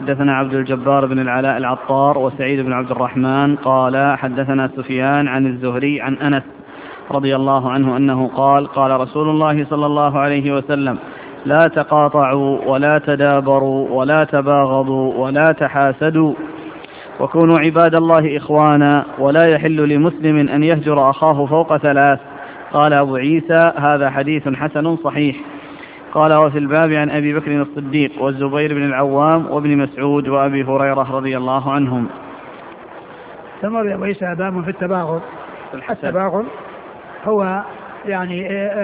حدثنا عبد الجبار بن العلاء العطار وسعيد بن عبد الرحمن قال حدثنا سفيان عن الزهري عن أنس رضي الله عنه أنه قال قال رسول الله صلى الله عليه وسلم لا تقاطعوا ولا تدابروا ولا تباغضوا ولا تحاسدوا وكونوا عباد الله إخوانا ولا يحل لمسلم أن يهجر أخاه فوق 3. قال أبو عيسى هذا حديث حسن صحيح. قال وفي الباب عن أبي بكر الصديق والزبير بن العوام وابن مسعود وأبي هريرة رضي الله عنهم. ثم أبو عيسى باب في التباغض. التباغض هو يعني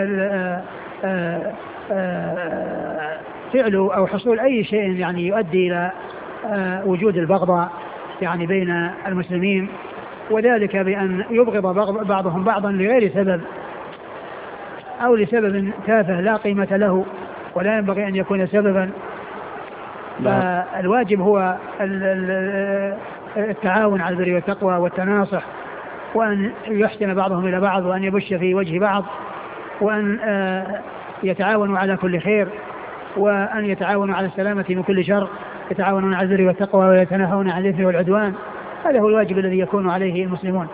فعل أو حصول أي شيء يعني يؤدي إلى وجود البغضاء يعني بين المسلمين، وذلك بأن يبغض بعضهم بعضا لغير سبب أو لسبب تافه لا قيمة له ولا ينبغي أن يكون سببا. فالواجب هو التعاون على البر والتقوى والتناصح، وأن يحسن بعضهم إلى بعض، وأن يبش في وجه بعض، وأن يتعاونوا على كل خير، وأن يتعاونوا على السلامة من كل شر، يتعاونون على البر والتقوى ويتناهون عن الإثم والعدوان. هذا هو الواجب الذي يكون عليه المسلمون.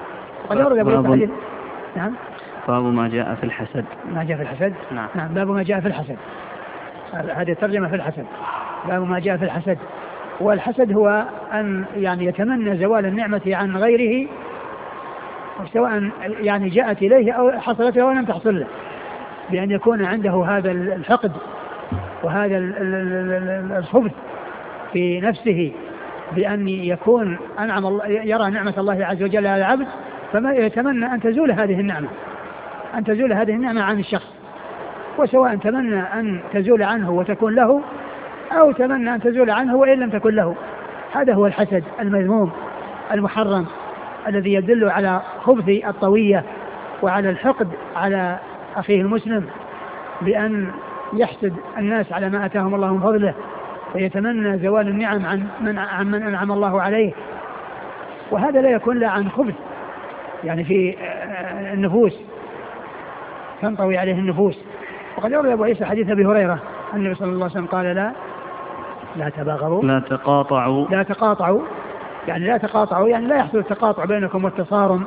نعم. باب ما جاء في الحسد. ما جاء في الحسد. نعم. باب ما جاء في الحسد. هذه الترجمة في الحسد. باب ما جاء في الحسد. والحسد هو أن يعني يتمنى زوال النعمة عن غيره، سواء يعني جاءت إليه أو حصلت له ولم تحصل له، بأن يكون عنده هذا الحقد وهذا الخبث في نفسه، بأن يكون أنعم الله، يرى نعمة الله عز وجل على العبد، فما يتمنى أن تزول هذه النعمة، أن تزول هذه النعمة عن الشخص، وسواء تمنى أن تزول عنه وتكون له، أو تمنى أن تزول عنه وإن لم تكن له. هذا هو الحسد المذموم المحرم الذي يدل على خبث الطوية وعلى الحقد على أخيه المسلم، بأن يحسد الناس على ما أتاهم الله من فضله، ويتمنى زوال النعم عن من أنعم الله عليه. وهذا لا يكون لا عن خبث يعني في النفوس، تنطوي عليه النفوس. وقد يروي أبو عيسى حديث أبي هريرة أن النبي صلى الله عليه وسلم قال لا تباغضوا لا تقاطعوا يعني لا يحصل التقاطع بينكم والتصارم،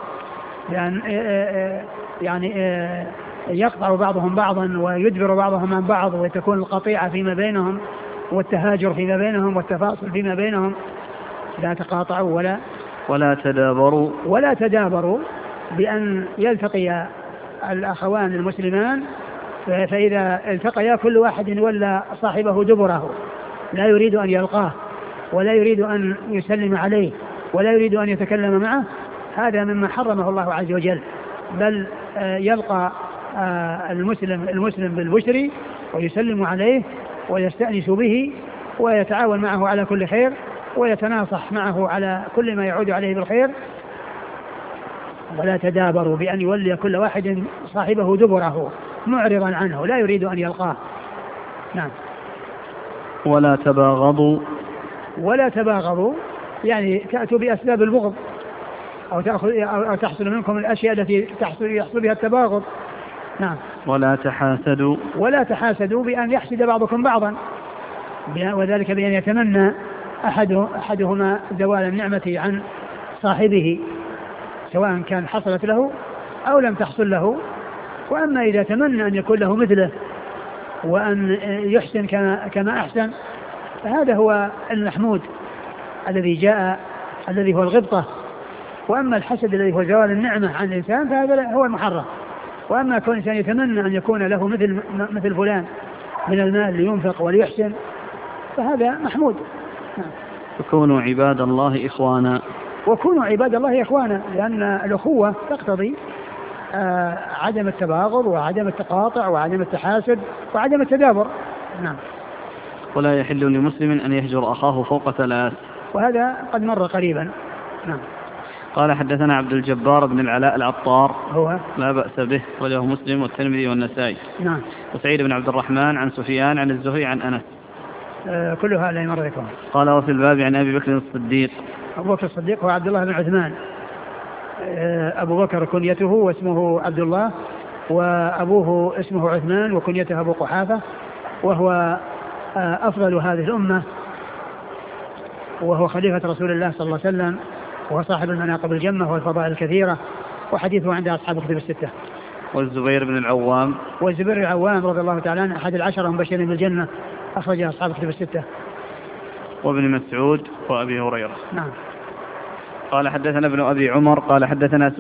يعني يقطع بعضهم بعضا ويدبر بعضهم عن بعض، وتكون القطيعة فيما بينهم والتهاجر فيما بينهم والتفاصل فيما بينهم. لا تقاطعوا ولا تدابروا بأن يلتقي الأخوان المسلمان، فإذا التقيا كل واحد ولى صاحبه دبره، لا يريد أن يلقاه ولا يريد أن يسلم عليه ولا يريد أن يتكلم معه. هذا مما حرمه الله عز وجل، بل يلقى المسلم بالبشر ويسلم عليه ويستأنس به ويتعاون معه على كل خير ويتناصح معه على كل ما يعود عليه بالخير. ولا تدابروا بأن يولي كل واحد صاحبه دبره معرضا عنه لا يريد أن يلقاه. نعم. ولا تباغضوا يعني تأتوا بأسباب البغض أو تحصل منكم الأشياء التي يحصل بها التباغض. نعم. ولا تحاسدوا بأن يحسد بعضكم بعضا، وذلك بأن يتمنى أحدهما زوال النعمة عن صاحبه، سواء كان حصلت له أو لم تحصل له. وأما إذا تمنى أن يكون له مثله وأن يحسن كما أحسن، فهذا هو المحمود الذي جاء، الذي هو الغبطة. وأما الحسد الذي هو زوال النعمة عن الإنسان فهذا هو المحرم. وأما كون الإنسان يتمنى أن يكون له مثل فلان من المال لينفق وليحسن، فهذا محمود. وكونوا عباد الله إخوانا، لأن الأخوة تقتضي عدم التباغض وعدم التقاطع وعدم التحاسد وعدم التدابر. نعم. ولا يحل لمسلم أن يهجر أخاه فوق 3، وهذا قد مر قريبا. نعم. قال حدثنا عبد الجبار بن العلاء العطار هو لا بأس به وله مسلم والترمذي والنسائي. نعم. وسعيد بن عبد الرحمن عن سفيان عن الزهري عن أنس. كلها لا يمر بكم. قال وفي الباب عن أبي بكر الصديق. أبو بكر الصديق هو عبد الله بن عثمان. أبو بكر كنيته واسمه عبد الله، وأبوه اسمه عثمان وكنيته أبو قحافة، وهو أفضل هذه الأمة وهو خليفة رسول الله صلى الله عليه وسلم، وهو صاحب المناقب الجمة والفضائل الكثيرة، وحديثه عند أصحاب الكتب الستة. والزبير بن العوام. والزبير العوام رضي الله تعالى عنه أحد العشرة المبشرين بالجنة، أخرج أصحاب الكتب الستة. وابن مسعود وأبي هريرة. نعم. قال حدثنا ابن أبي عمر قال حدثنا